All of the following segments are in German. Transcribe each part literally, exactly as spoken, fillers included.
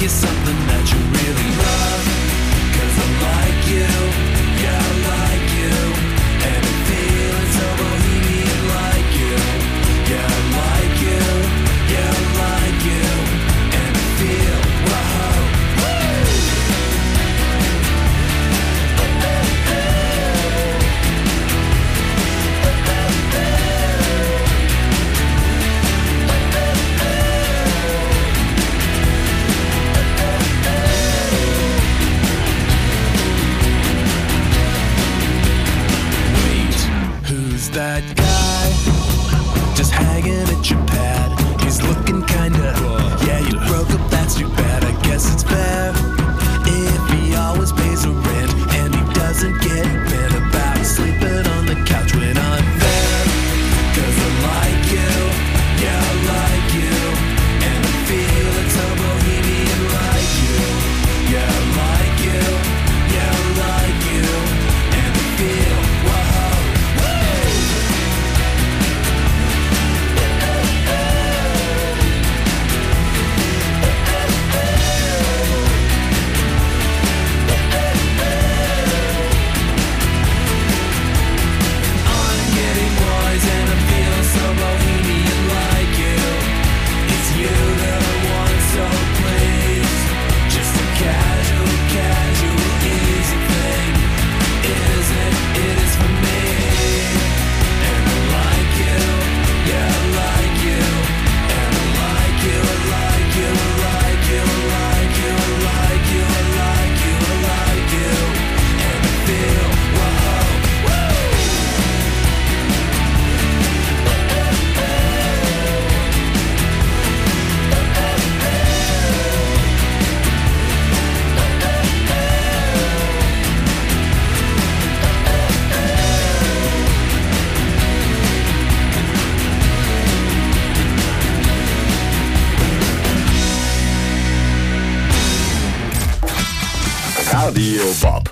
you something that you really love. Cause I like you, yeah I like you. And I'm feeling so bohemian like you. Yeah I like you, yeah I like you. And I feel, whoa, that guy just hanging at your pad. He's looking kinda, yeah, you broke up, that's too bad. I guess it's fair if he always pays a rent and he doesn't get bent about sleeping on the couch when I'm there. Cause I like you, yeah I like you. And I'm feeling so bohemian like you. Yeah I like you, yeah I like you. And I feel, whoa. Radio Bob.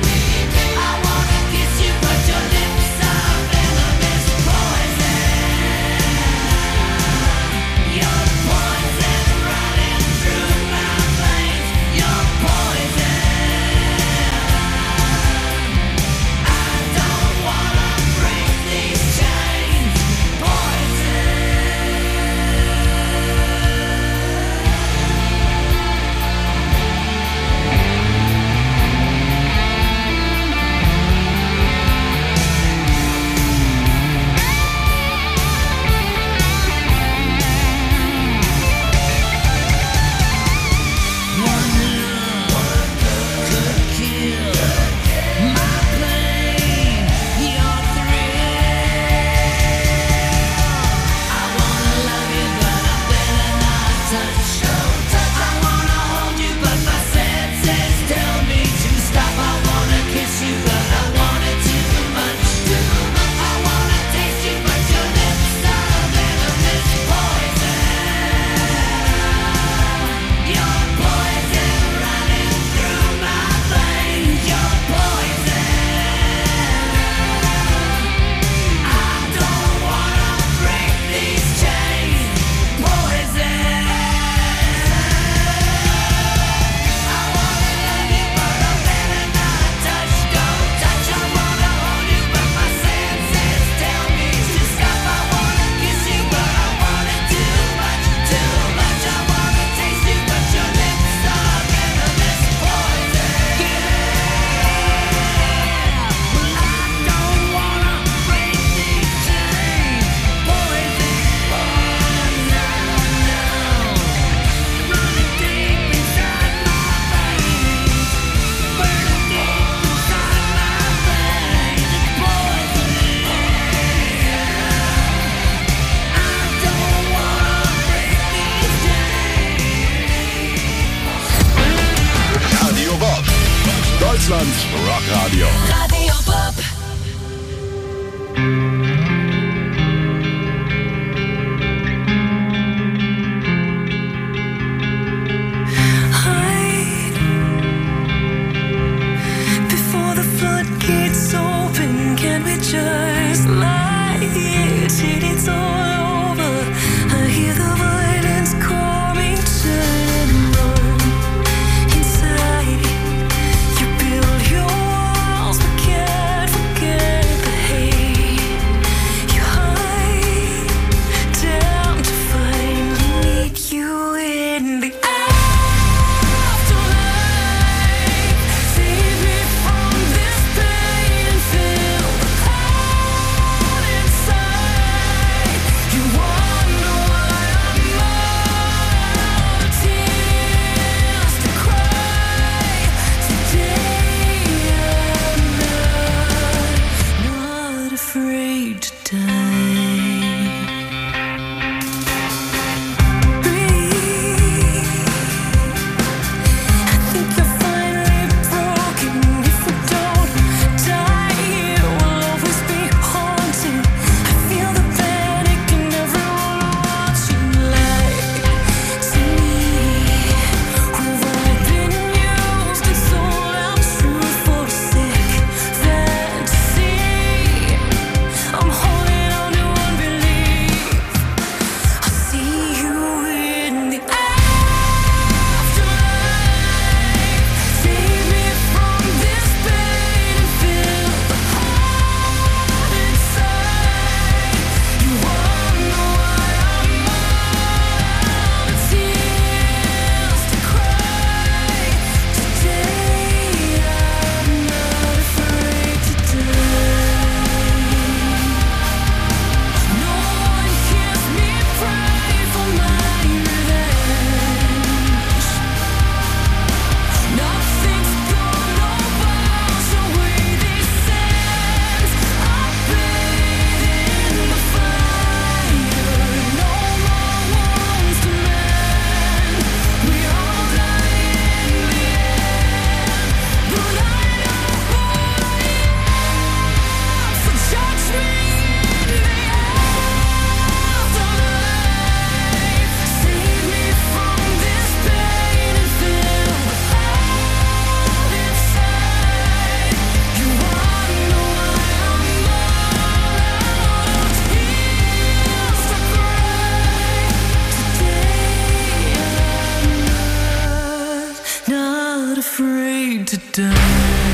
Your poison Deutschlands Rockradio. Radio Bob. Before the floodgates open, can we just lie here till it's all over? I hear the violence calling, turn and run inside. You build your walls but can't forget the hate. You hide down to finally meet you in the afterlife. Save me from this pain and fill the hole inside. You wonder why I'm out of tears to cry. Today I'm not, not afraid to die. Breathe. I think you're finally broken. If we don't die here, we'll always be haunted. I feel the panic and everyone watching like to me. We've all been used and sold out truth for a sick fantasy. I'm holding on to unbelief. I see you in the afterlife. Save me from this pain and fill the hole inside. You wonder why I'm out of tears to cry. Today I'm not afraid to die. No one hears me pray for my revenge. Nothing's gonna wash away these sins. I bathe in the fire. No more wounds to mend. We all die in the end. But I know who I am. So judge me in the afterlife. Save me from this pain and fill the hole inside. You wonder why I'm out of tears to cry. Today I'm not, not afraid to die.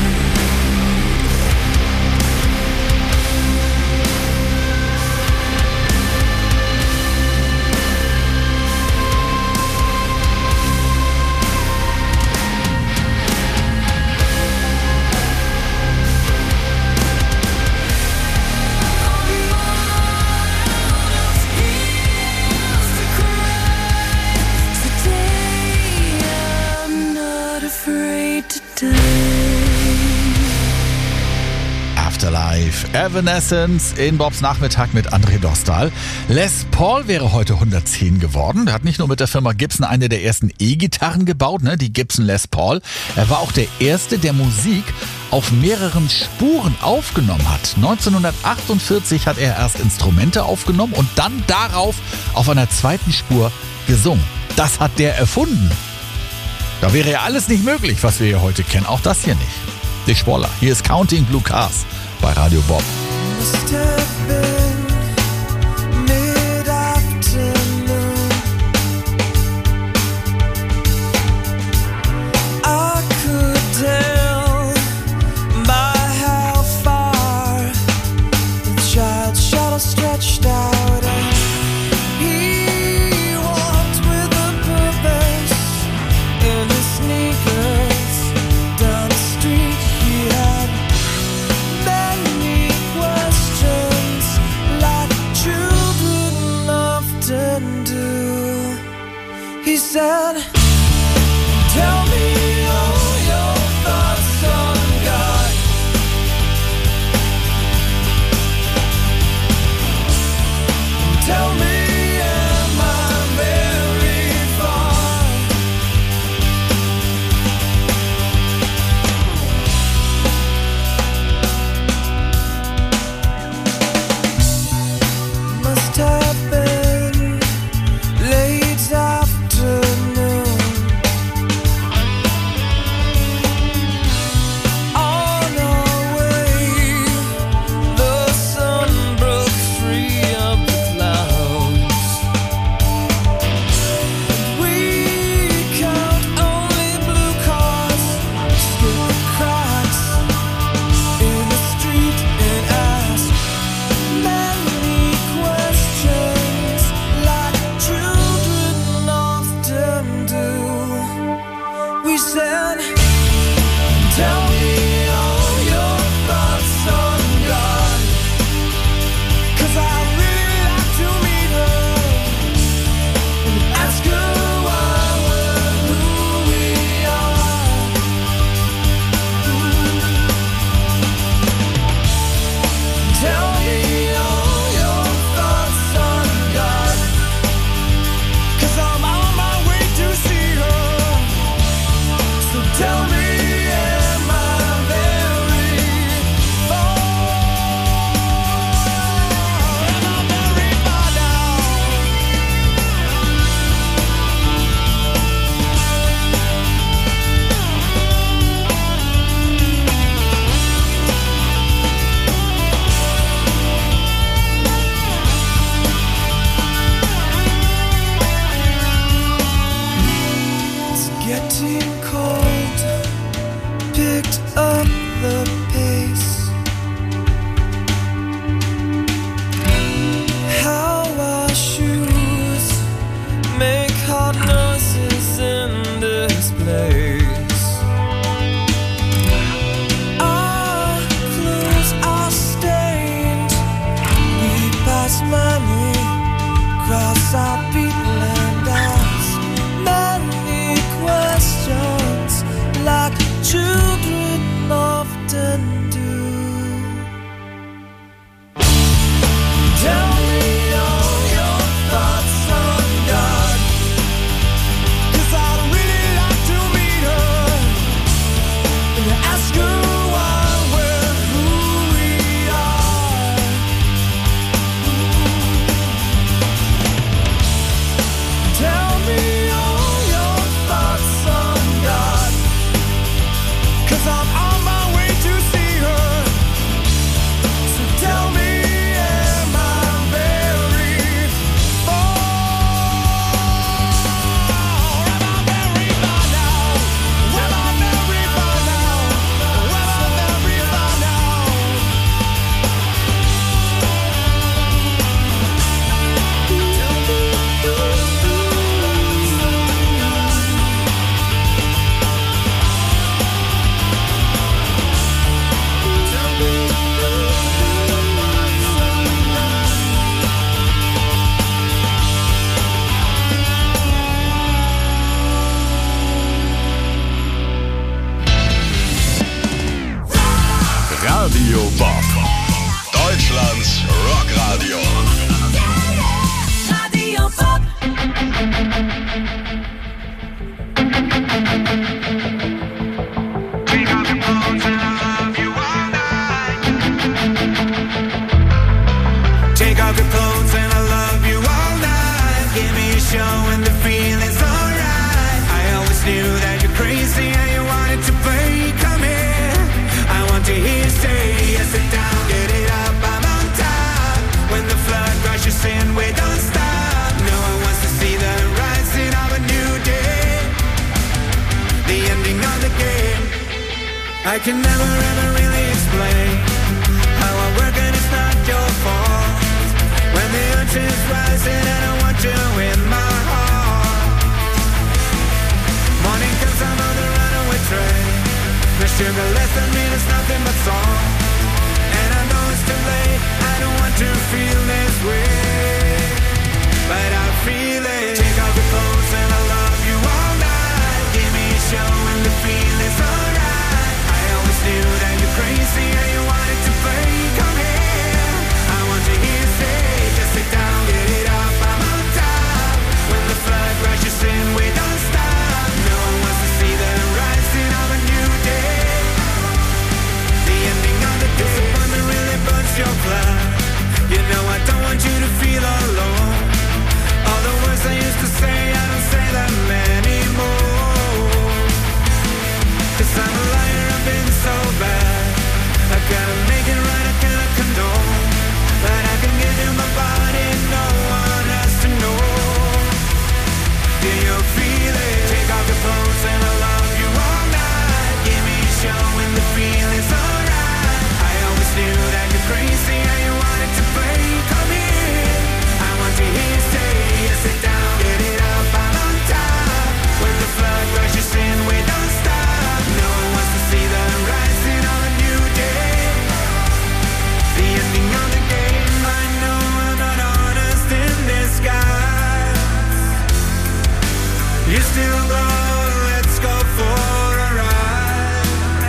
Afterlife, Evanescence in Bobs Nachmittag mit André Dostal. Les Paul wäre heute hundertzehn geworden. Er hat nicht nur mit der Firma Gibson eine der ersten E-Gitarren gebaut, ne, die Gibson Les Paul. Er war auch der Erste, der Musik auf mehreren Spuren aufgenommen hat. neunzehnhundertachtundvierzig hat er erst Instrumente aufgenommen und dann darauf auf einer zweiten Spur gesungen. Das hat der erfunden. Da wäre ja alles nicht möglich, was wir hier heute kennen. Auch das hier nicht. Die Schwoller. Hier ist Counting Blue Cars bei Radio Bob. Stretched out and he walked with a purpose in his sneakers down the street. He had many questions like children often do. He said, tell me all your thoughts on God. Tell me, am I very far? stop people and ask many questions like children often do. Tell me all your thoughts on God, 'cause I'd really like to meet her and ask her why we're who we are. Tell me all your thoughts on God, 'cause I'm on my way to see her. So tell me, am I very far? Am I very far now? Am I very far now? Am I very far now? Radio Bob. Deutschlands Rockradio. Radio Bob. Take off your clothes and I'll love you all night. Take off your clothes and I'll love you all night. Give me a show and the feeling's alright. I always knew that you're crazy and you wanted to play. Come here, I want to hear you say yes. Sit down, get it up, I'm on top. When the flood rushes in, we don't stop. No one wants to see the rising of a new day, the ending of the game. I can never ever really explain how I work and it's not your fault. When the ocean's rising and I want you in my heart. Morning comes, I'm on the runaway train. The sugar less than me, there's nothing but salt. And I know it's too late, I don't want to feel this way, but I feel it. Take off your clothes and I love you all night. Give me a show and the feeling's alright. I always knew that you're crazy and you wanted to play. Come here, I want to hear you say, just sit down, get it up, I'm on top. When the flood rushes in, we don't stop. No one wants to see the rising of a new day, the ending of the day. Disappointment really burns your blood. You know I don't want you to feel alone. All the words I used to say, I don't say them anymore. 'Cause I'm a liar, I've been so bad. I gotta make it right, I cannot condone. But I can give you my body, no one has to know. Do you feel it? Take off your clothes and I love you all night. Give me a show and the feeling's alright. I always knew that you're crazy and you wanted to play. Come here, I want to hear you say, yes, sit down, get it up, I'm on top. When the flood rushes in, we don't stop. No one wants to see the rising of a new day, the ending of the game. I know I'm not honest in disguise. You still go, let's go for a ride.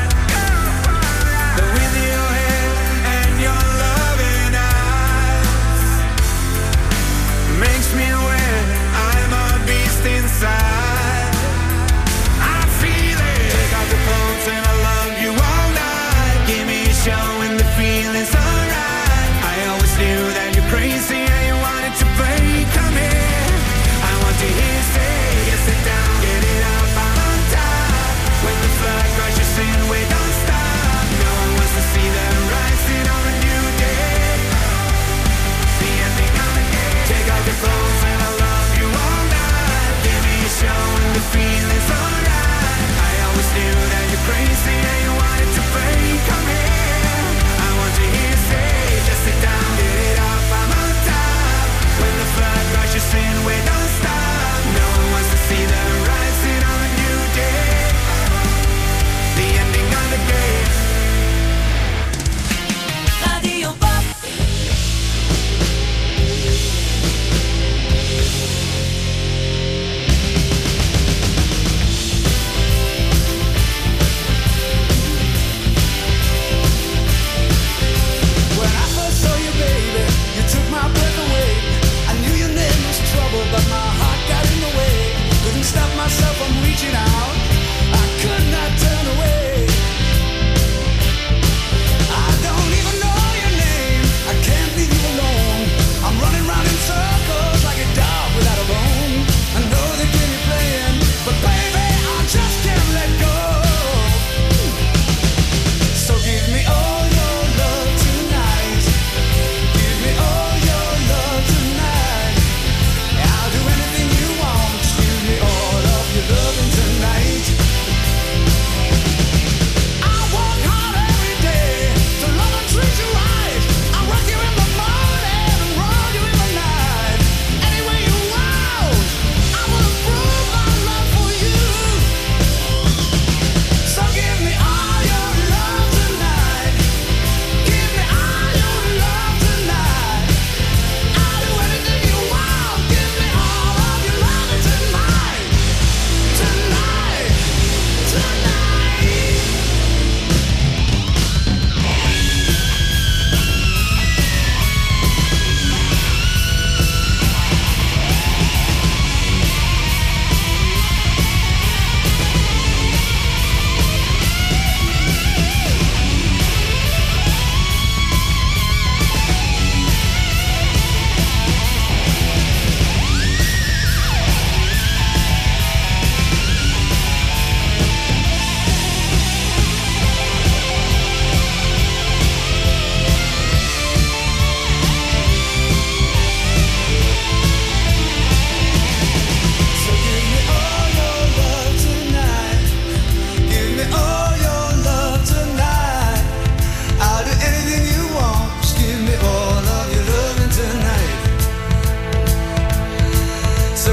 But with your head and your loving eyes, makes me wet, I'm a beast inside. I feel it. Take off your clothes and I love you all night. Give me a show and the feeling's alright. I always knew that you're crazy and you wanted to play. Come here, I want to hear you say, yes, sit down, get it up, I'm on top. When the flood rushes in, we don't stop. No one wants to see the rising of a new day, the ending of the game. Take off your clothes and I love you all night. Give me a show and the feeling's alright. I always knew that you're crazy and you wanted to play. Come here, I want to hear you say, just sit down, get it up, I'm on top. When the flood rushes in, we don't stop. No one wants to see the rising of a new day, the ending of the game. Radio Bob.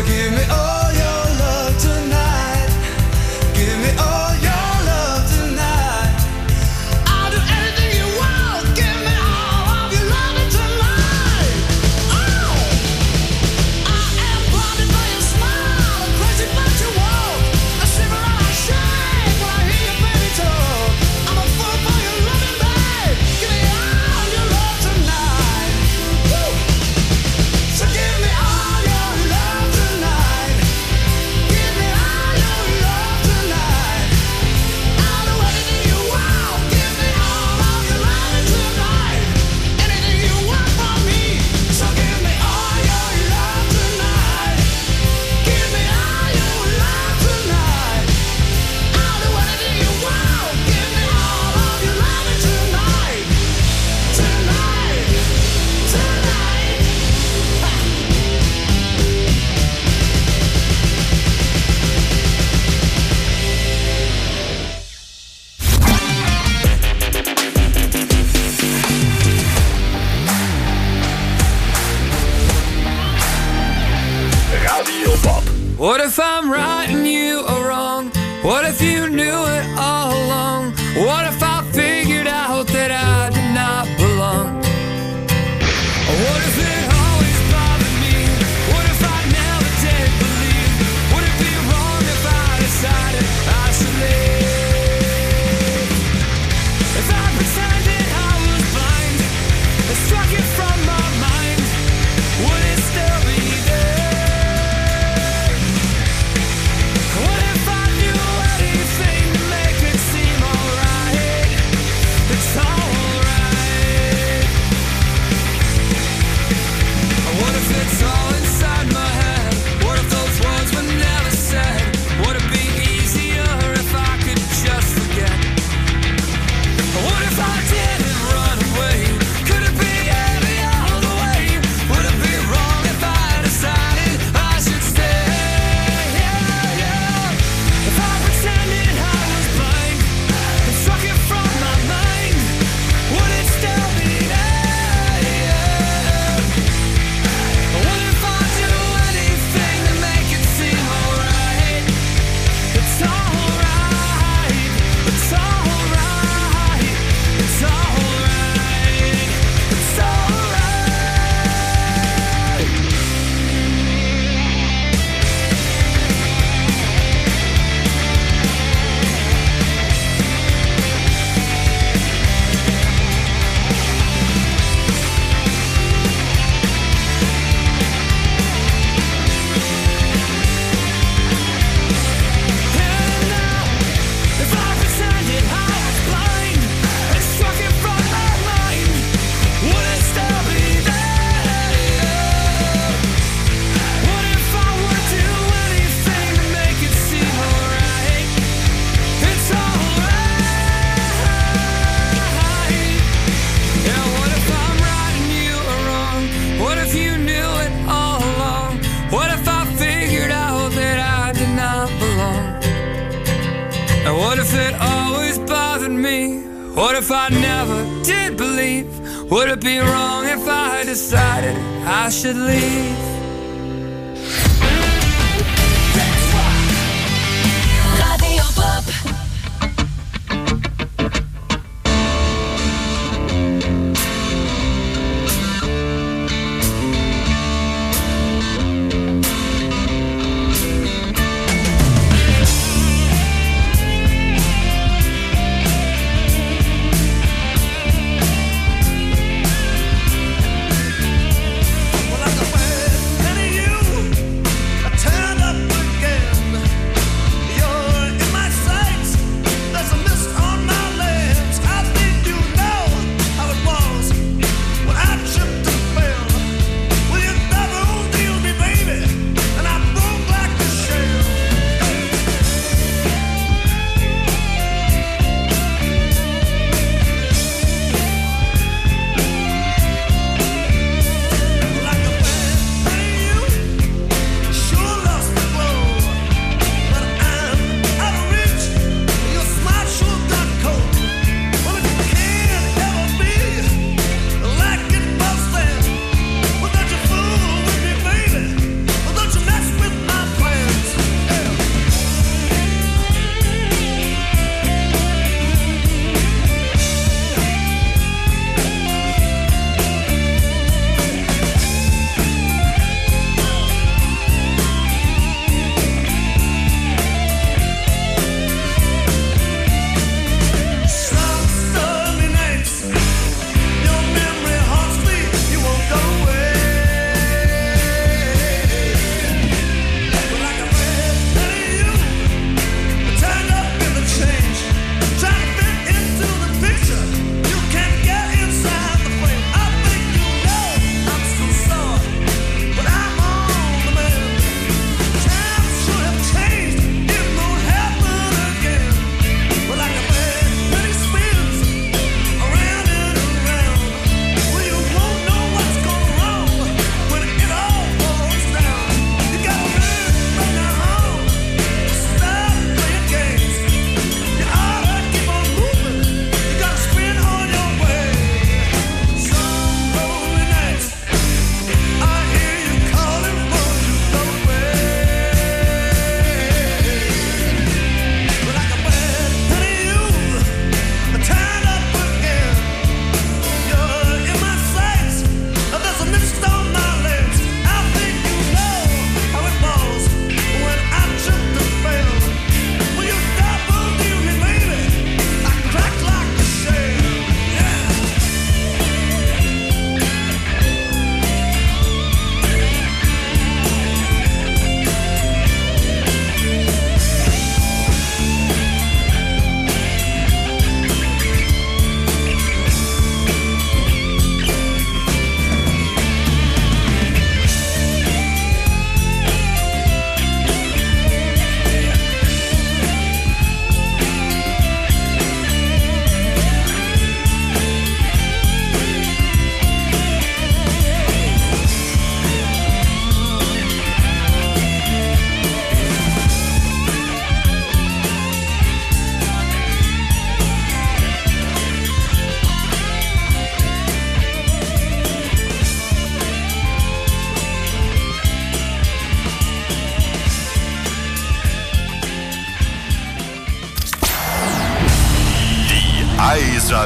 give me all your love tonight. Give me all your love tonight. I'll do anything you want. Give me all of your love tonight. Oh, I am blinded by your smile, crazy about your walk. I shiver and I shake when I hear your baby talk. I'm a fool for your loving, babe. Give me all your love tonight. Woo. So give me all your love tonight. Give me all your love tonight. I'll do anything you want. Give me all of your love tonight. Anything you want from me. So give me all your love tonight. Give me all your love tonight. I'll do anything you want. Give me all of your love tonight. Tonight. Tonight. Radio Bob. What if I'm right and you are wrong? What if you knew it all along? What if I figured out that I did not belong? What if it always bothered me? What if I never did believe? Would it be wrong if I decided I should leave? If I pretended I was blind and struck it from my mind, would it still be there? What if I knew anything to make it seem alright? It's alright. What if it's all inside my head? What if those words were never said? Would it be easier if I could just forget? What if I didn't run away? Could it be any other way? Would it be wrong if I decided I should stay? Yeah, yeah. If I pretended I was blind and struck it from my mind, would it still be there? Yeah. What if I do anything to make it seem alright? It's alright. It's alright. It's alright. It's alright. And now, if I pretended I was blind and struck it from my mind, would it still be there? What if I would do anything to make it seem alright? It's alright. Yeah, what if I'm right and you are wrong? What if you knew it all along? What if I figured out that I did not belong? And what if it always bothered me? What if I never did believe? Would it be wrong if I decided I should leave? Radio Bob. Well, like a wet penny, you I turned up again. You're in my sights,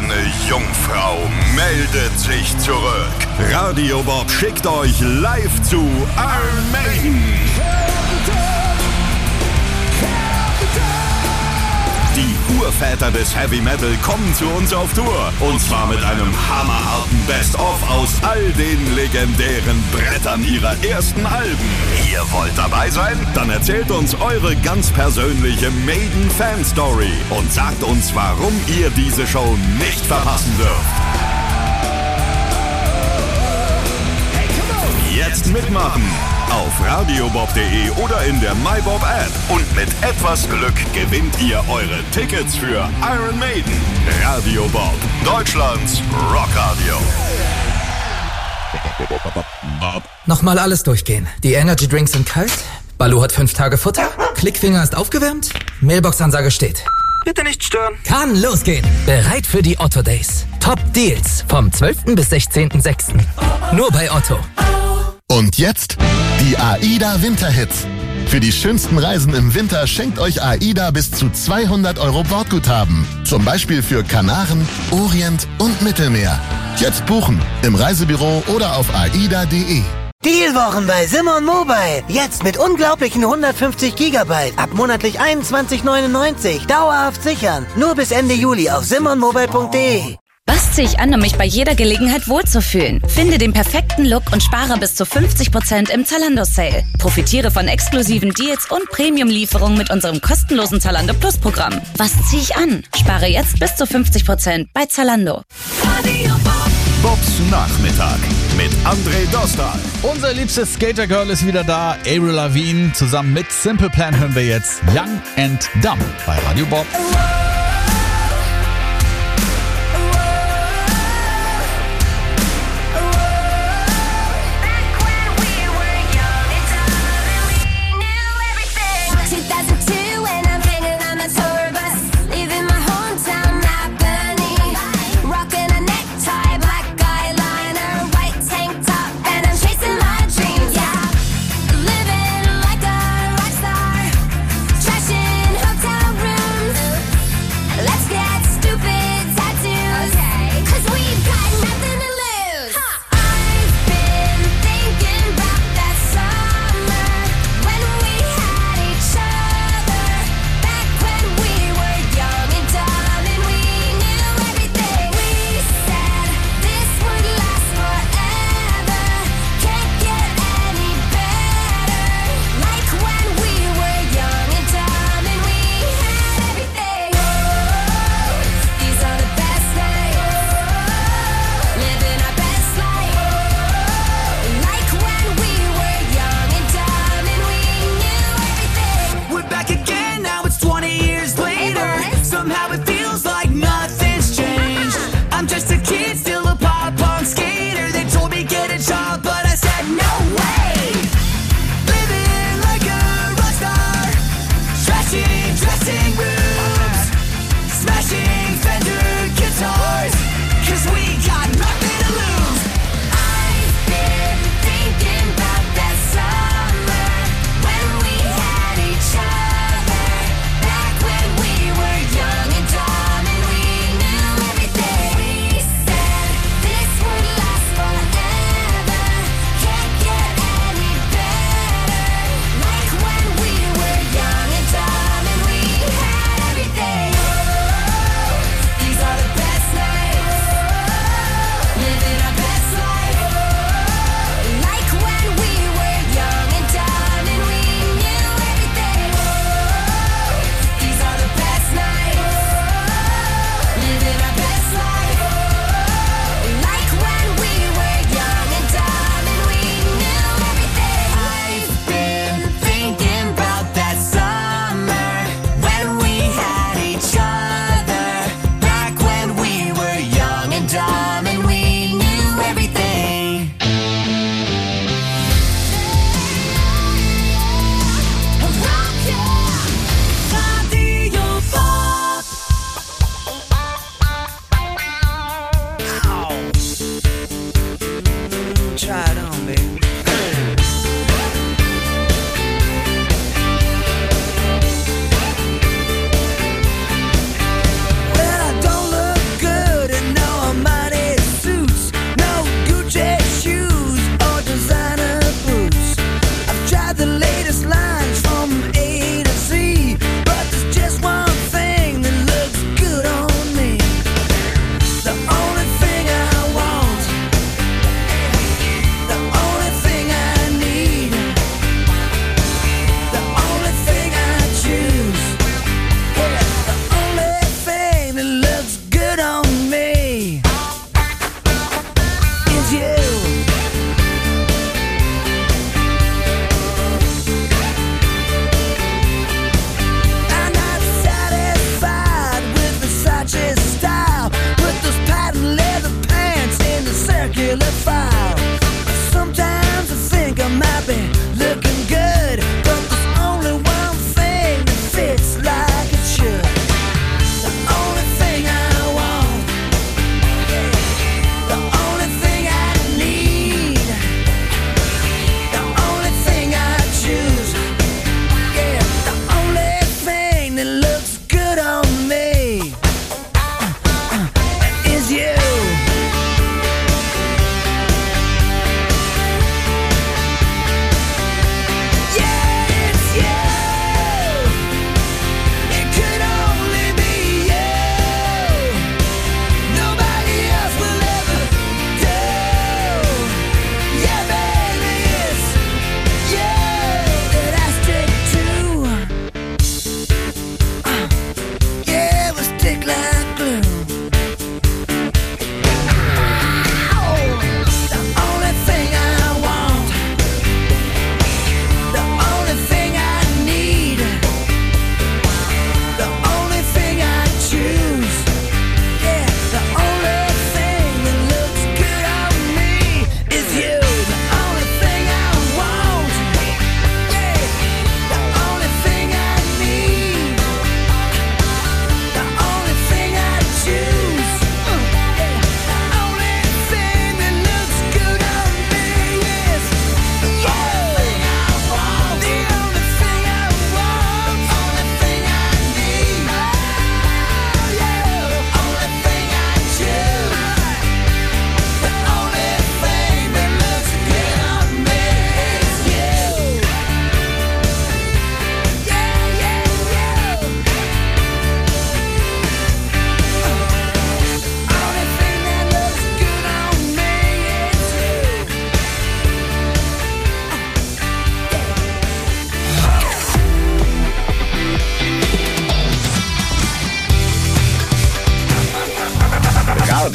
Eine Jungfrau meldet sich zurück. Radio Bob schickt euch live zu Iron Maiden. Die Urväter des Heavy Metal kommen zu uns auf Tour. Und zwar mit einem hammerharten Best-of aus all den legendären Brettern ihrer ersten Alben. Ihr wollt dabei sein? Dann erzählt uns eure ganz persönliche Maiden-Fan-Story und sagt uns, warum ihr diese Show nicht verpassen dürft. Jetzt mitmachen! Auf radiobob punkt de oder in der MyBob-App. Und mit etwas Glück gewinnt ihr eure Tickets für Iron Maiden. Radio Bob, Deutschlands Rockradio. Nochmal alles durchgehen. Die Energy Drinks sind kalt, Baloo hat fünf Tage Futter, Klickfinger ist aufgewärmt, Mailbox-Ansage steht. Bitte nicht stören. Kann losgehen. Bereit für die Otto Days. Top Deals vom zwölften bis sechzehnten sechsten Nur bei Otto. Und jetzt die AIDA Winterhits. Für die schönsten Reisen im Winter schenkt euch AIDA bis zu zweihundert Euro Bordguthaben. Zum Beispiel für Kanaren, Orient und Mittelmeer. Jetzt buchen im Reisebüro oder auf aida punkt de. Dealwochen bei Simon Mobile. Jetzt mit unglaublichen hundertfünfzig Gigabyte. Ab monatlich einundzwanzig neunundneunzig. Dauerhaft sichern. Nur bis Ende Juli auf simon mobile punkt de. Was ziehe ich an, um mich bei jeder Gelegenheit wohlzufühlen? Finde den perfekten Look und spare bis zu fünfzig Prozent im Zalando-Sale. Profitiere von exklusiven Deals und Premium-Lieferungen mit unserem kostenlosen Zalando Plus-Programm. Was ziehe ich an? Spare jetzt bis zu fünfzig Prozent bei Zalando. Bobs Nachmittag mit André Dostal. Unser liebstes Skater-Girl ist wieder da. Avril Lavigne. Zusammen mit Simple Plan hören wir jetzt Young and Dumb bei Radio Bob.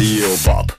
Radio Bob.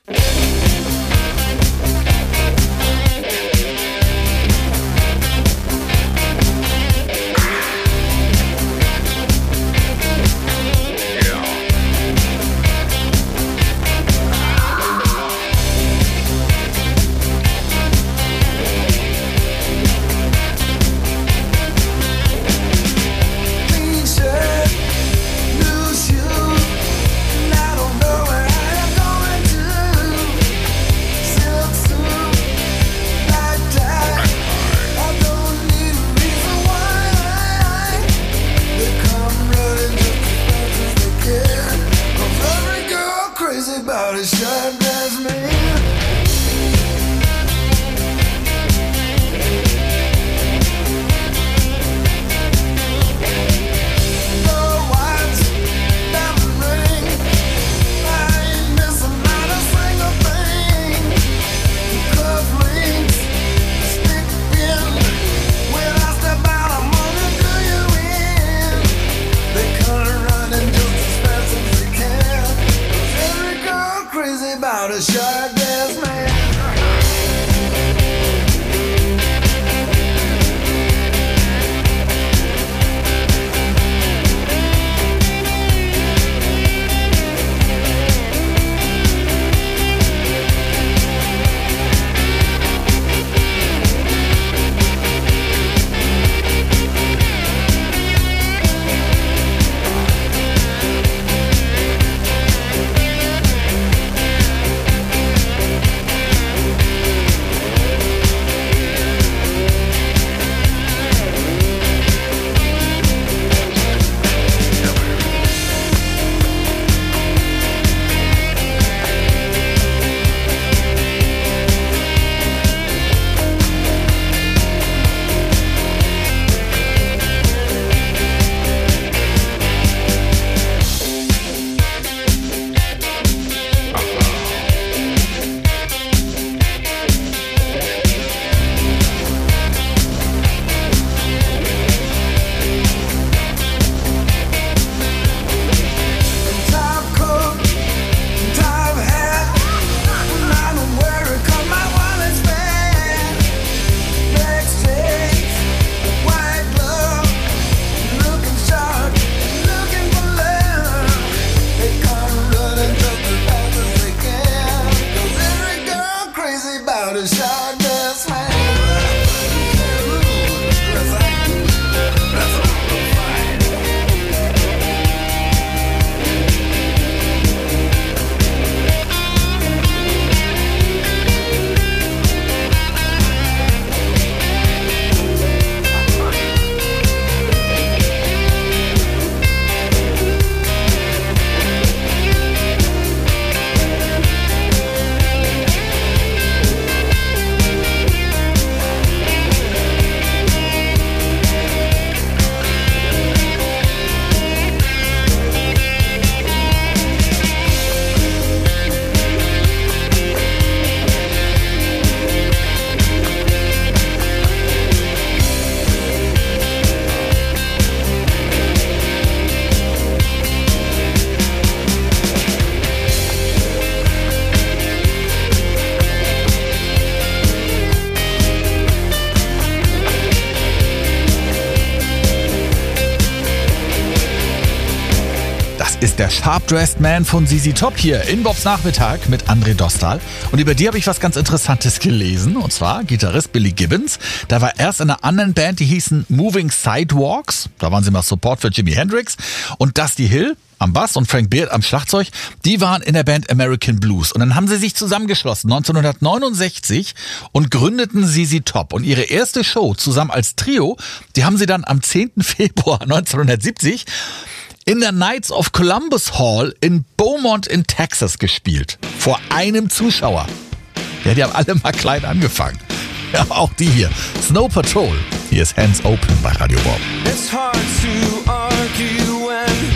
Ist der Sharp Dressed Man von Z Z Top hier in Bobs Nachmittag mit André Dostal. Und über die habe ich was ganz Interessantes gelesen. Und zwar Gitarrist Billy Gibbons. Da war erst in einer anderen Band, die hießen Moving Sidewalks. Da waren sie mal Support für Jimi Hendrix. Und Dusty Hill am Bass und Frank Beard am Schlagzeug, die waren in der Band American Blues. Und dann haben sie sich zusammengeschlossen neunzehnhundertneunundsechzig und gründeten Z Z Top. Und ihre erste Show zusammen als Trio, die haben sie dann am zehnten Februar neunzehnhundertsiebzig in der Knights of Columbus Hall in Beaumont in Texas gespielt. Vor einem Zuschauer. Ja, die haben alle mal klein angefangen. Ja, auch die hier. Snow Patrol. Hier ist Hands Open bei Radio Bob. It's hard to argue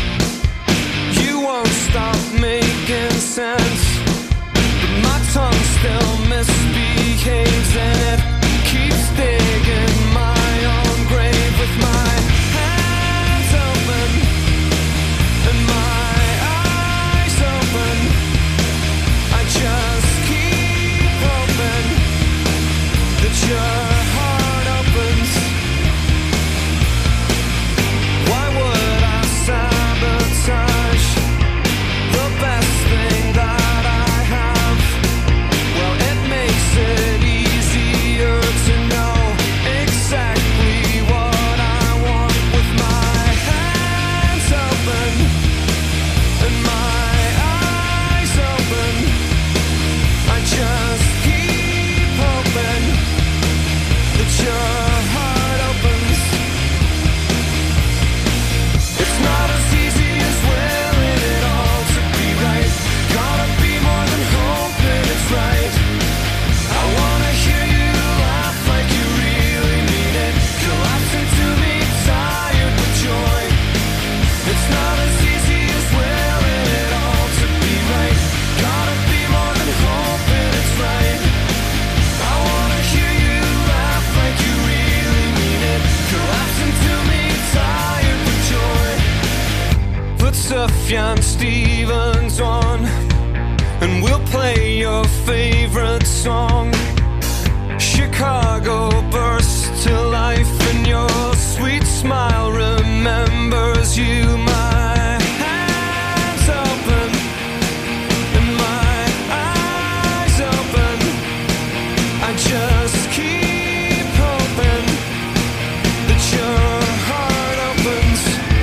when you won't stop making sense. But my tongue still misbehaves and it keeps digging my own grave with my hands open and my eyes open. Sufjan Stevens on, and we'll play your favorite song. Chicago bursts to life and your sweet smile remembers you. My hands open and my eyes open. I just keep hoping that your heart opens.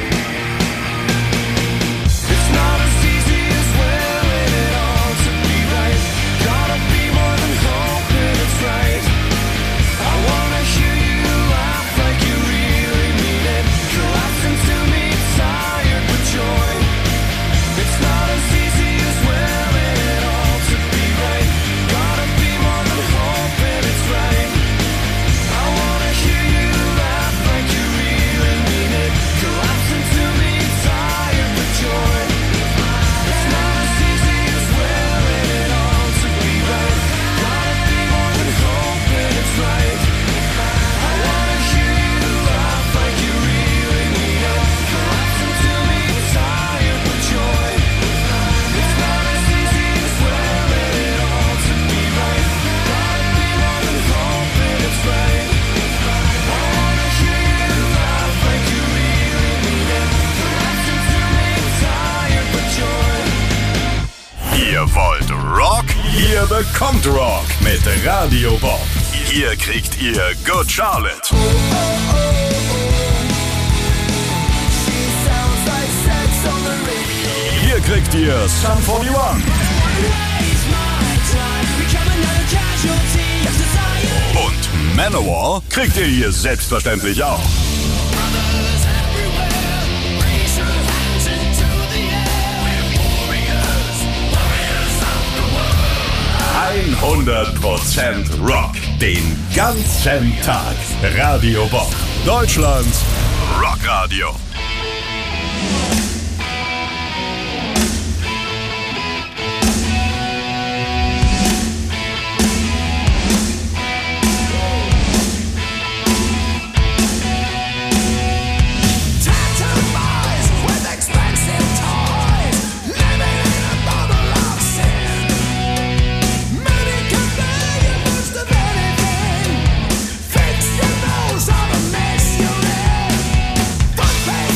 It's not as easy as willing it all to be right. Gotta be more than hoping it's right. I wanna hear you laugh like you really mean it. Collapse into me, tired with joy. It's not as easy as willing it all to be right. Gotta be more than hoping it's right. I wanna hear you laugh like you really mean it. Collapse into me, tired with joy. It's not as easy as willing it all to be right. Gotta be more than hoping it's right. I wanna hear you laugh like you really mean it. Collapse into me, tired with joy. It's not as easy as willing it all to be right. Gotta be more than hoping it's right. I wanna hear you laugh like you really mean it. Collapse into me, tired with joy. Ihr wollt Rock? Ihr bekommt Rock mit Radio Bob. Hier kriegt ihr Good Charlotte. Hier kriegt ihr Sum einundvierzig. Und Manowar kriegt ihr hier selbstverständlich auch. hundert Prozent Rock. Den ganzen Tag. Radio Bob. Deutschlands Rockradio. Fix your nose on a mess you live. Footprints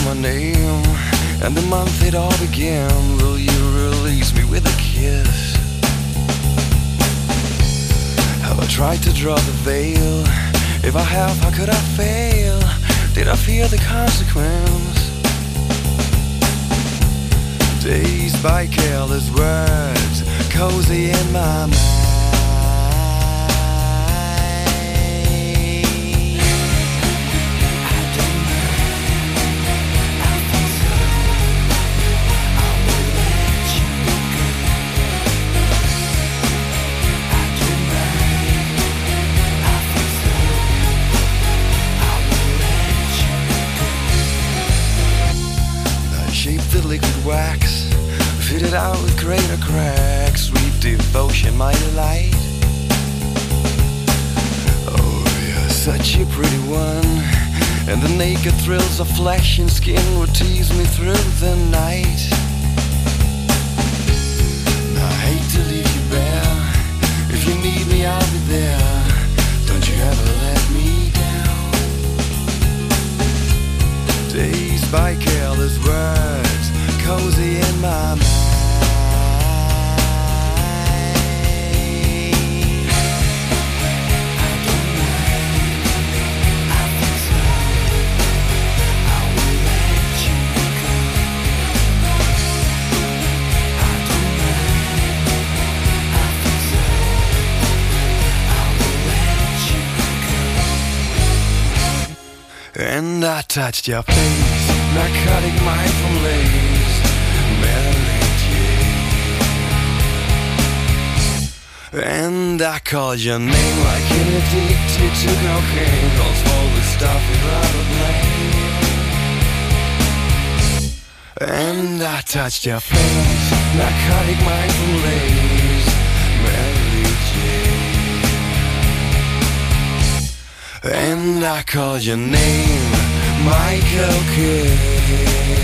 my name and the month it all began. Will you release me with a kiss? Have I tried to draw the veil? If I have, how could I fail? Did I fear the consequence? Dazed by careless words, cozy in my mind. The liquid wax, fitted out with greater cracks. Sweet devotion, my delight. Oh, you're such a pretty one, and the naked thrills of flesh and skin would tease me through the night. I hate to leave you bare. If you need me, I'll be there. Don't you ever let me down. Dazed by careless words, cozy in my mind. And I touched your face, narcotic mind from lace, Mary Jane. And I called your name like an addicted to cocaine, calls for the stuff without a blame. And I touched your face, narcotic mind from lace, Mary Jane. And I called your name, Michael Kidd.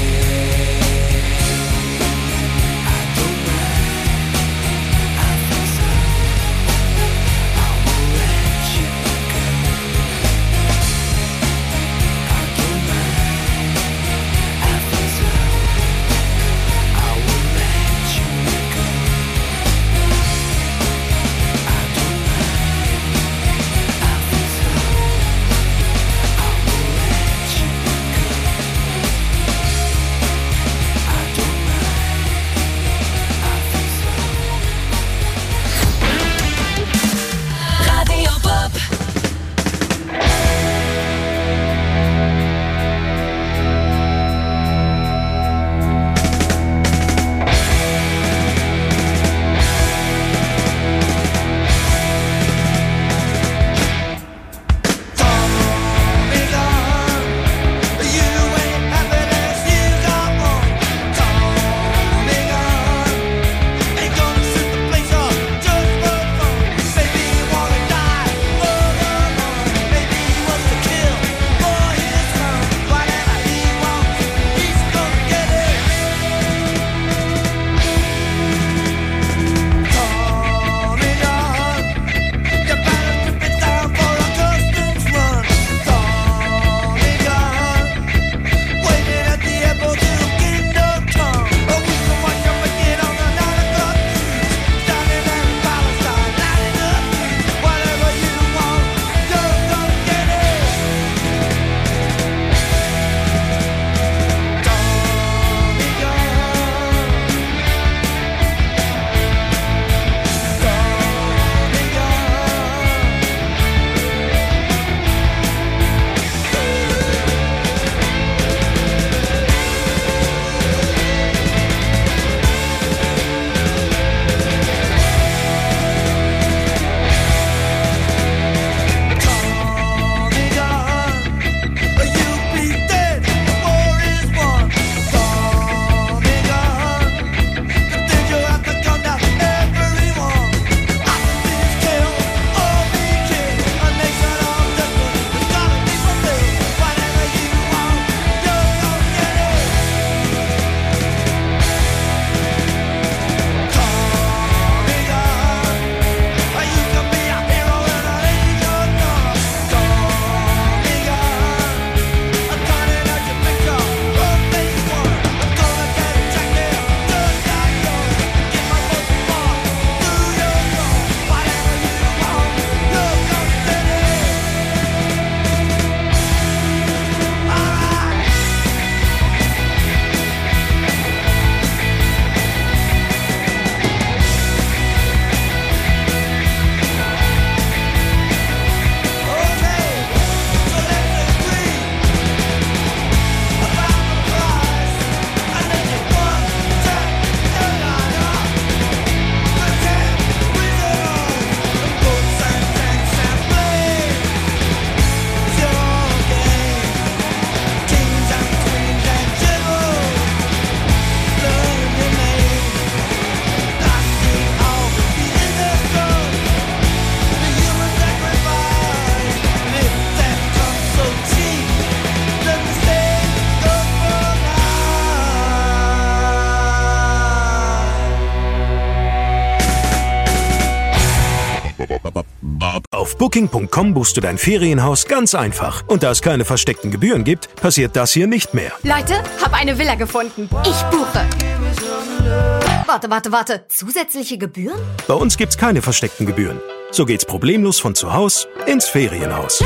Auf Booking Punkt com buchst du dein Ferienhaus ganz einfach. Und da es keine versteckten Gebühren gibt, passiert das hier nicht mehr. Leute, hab eine Villa gefunden. Ich buche. Warte, warte, warte. Zusätzliche Gebühren? Bei uns gibt's keine versteckten Gebühren. So geht's problemlos von zu Hause ins Ferienhaus.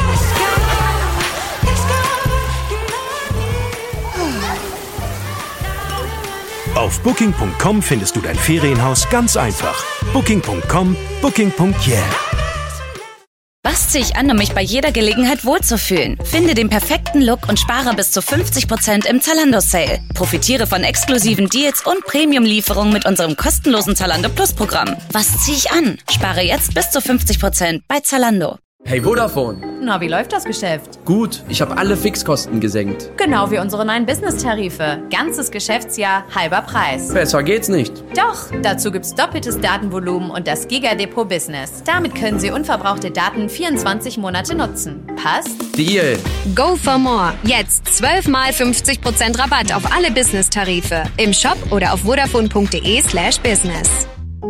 Auf Booking Punkt com findest du dein Ferienhaus ganz einfach. Booking Punkt com, Booking Punkt yeah. Was ziehe ich an, um mich bei jeder Gelegenheit wohlzufühlen? Finde den perfekten Look und spare bis zu fünfzig Prozent im Zalando-Sale. Profitiere von exklusiven Deals und Premium-Lieferungen mit unserem kostenlosen Zalando Plus-Programm. Was ziehe ich an? Spare jetzt bis zu fünfzig Prozent bei Zalando. Hey Vodafone. Na, wie läuft das Geschäft? Gut, ich habe alle Fixkosten gesenkt. Genau wie unsere neuen Business-Tarife. Ganzes Geschäftsjahr, halber Preis. Besser geht's nicht. Doch, dazu gibt's doppeltes Datenvolumen und das Giga-Depot Business. Damit können Sie unverbrauchte Daten vierundzwanzig Monate nutzen. Passt? Deal. Go for more. Jetzt zwölf mal fünfzig Prozent Rabatt auf alle Business-Tarife. Im Shop oder auf vodafone punkt de slash business.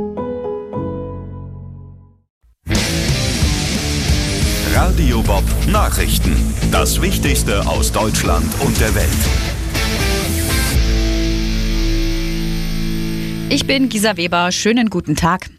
Radio Bob Nachrichten. Das Wichtigste aus Deutschland und der Welt. Ich bin Gisa Weber. Schönen guten Tag.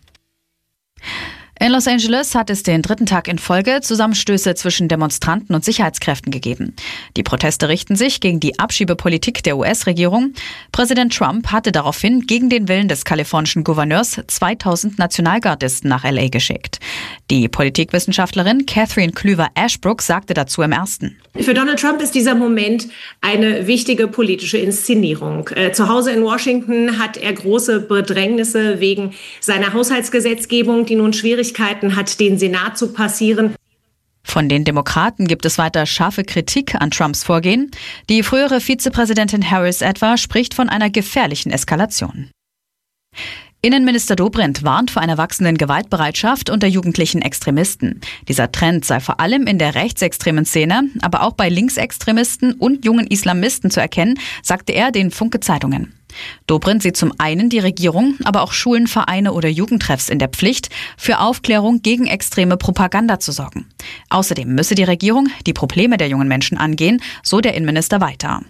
In Los Angeles hat es den dritten Tag in Folge Zusammenstöße zwischen Demonstranten und Sicherheitskräften gegeben. Die Proteste richten sich gegen die Abschiebepolitik der U S-Regierung. Präsident Trump hatte daraufhin gegen den Willen des kalifornischen Gouverneurs zweitausend Nationalgardisten nach L A geschickt. Die Politikwissenschaftlerin Catherine Klüver-Ashbrook sagte dazu im Ersten: Für Donald Trump ist dieser Moment eine wichtige politische Inszenierung. Äh, zu Hause in Washington hat er große Bedrängnisse wegen seiner Haushaltsgesetzgebung, die nun Schwierigkeiten hat, den Senat zu passieren. Von den Demokraten gibt es weiter scharfe Kritik an Trumps Vorgehen. Die frühere Vizepräsidentin Harris etwa spricht von einer gefährlichen Eskalation. Innenminister Dobrindt warnt vor einer wachsenden Gewaltbereitschaft unter jugendlichen Extremisten. Dieser Trend sei vor allem in der rechtsextremen Szene, aber auch bei Linksextremisten und jungen Islamisten zu erkennen, sagte er den Funke Zeitungen. Dobrindt sieht zum einen die Regierung, aber auch Schulen, Vereine oder Jugendtreffs in der Pflicht, für Aufklärung gegen extreme Propaganda zu sorgen. Außerdem müsse die Regierung die Probleme der jungen Menschen angehen, so der Innenminister weiter.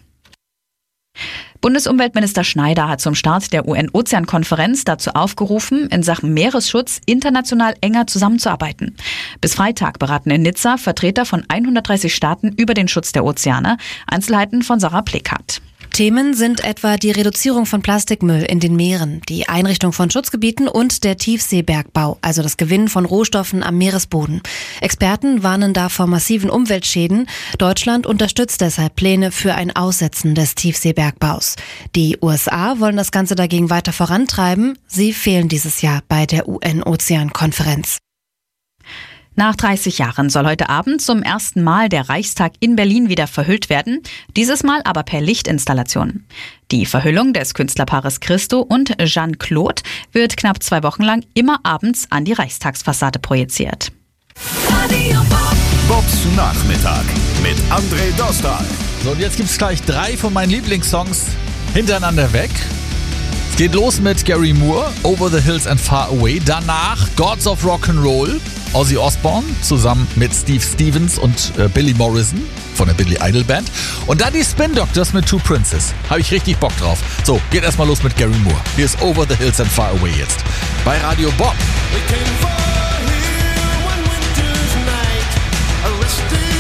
Bundesumweltminister Schneider hat zum Start der U N-Ozean-Konferenz dazu aufgerufen, in Sachen Meeresschutz international enger zusammenzuarbeiten. Bis Freitag beraten in Nizza Vertreter von hundertdreißig Staaten über den Schutz der Ozeane. Einzelheiten von Sarah Plekat. Themen sind etwa die Reduzierung von Plastikmüll in den Meeren, die Einrichtung von Schutzgebieten und der Tiefseebergbau, also das Gewinnen von Rohstoffen am Meeresboden. Experten warnen da vor massiven Umweltschäden. Deutschland unterstützt deshalb Pläne für ein Aussetzen des Tiefseebergbaus. Die U S A wollen das Ganze dagegen weiter vorantreiben. Sie fehlen dieses Jahr bei der U N-Ozean-Konferenz. Nach dreißig Jahren soll heute Abend zum ersten Mal der Reichstag in Berlin wieder verhüllt werden, dieses Mal aber per Lichtinstallation. Die Verhüllung des Künstlerpaares Christo und Jeanne-Claude wird knapp zwei Wochen lang immer abends an die Reichstagsfassade projiziert. Bobs Nachmittag mit André Dostal. So, und jetzt gibt's gleich drei von meinen Lieblingssongs hintereinander weg. Es geht los mit Gary Moore, Over the Hills and Far Away. Danach Gods of Rock'n'Roll, Ozzy Osbourne zusammen mit Steve Stevens und äh, Billy Morrison von der Billy Idol Band. Und dann die Spin Doctors mit Two Princes. Habe ich richtig Bock drauf. So, geht erstmal los mit Gary Moore. Hier ist Over the Hills and Far Away jetzt bei Radio Bob. We came for here one winter's night. Arrested